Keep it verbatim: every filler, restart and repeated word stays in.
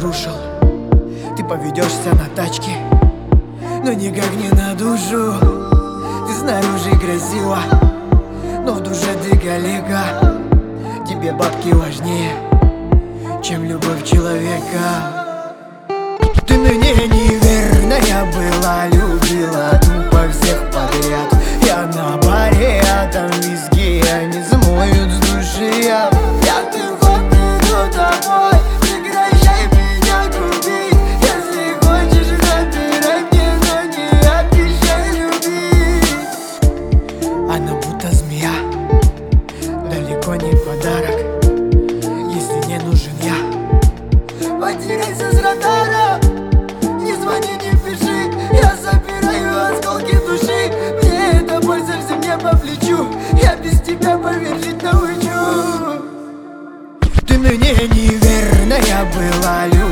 разрушил. Ты поведешься на тачке, но никак не на душу. Ты снаружи красива, но в душе ты коллега. Тебе бабки важнее, чем любовь человека. Ты мне неверная была, любила тупо всех подряд. Я на баре, а там виски, они смоют с души. Я пьяный ход беру тобой, прекращай меня грубить. Если хочешь, набирай мне, но не обещай любить. Она будто змея, далеко не подарок. Если не нужен я, потеряйся с радара. Не звони, не пиши, я собираю осколки души. Мне эта боль совсем не по плечу, я без тебя, поверь, жить научу. Ты мне неверная была, любовь.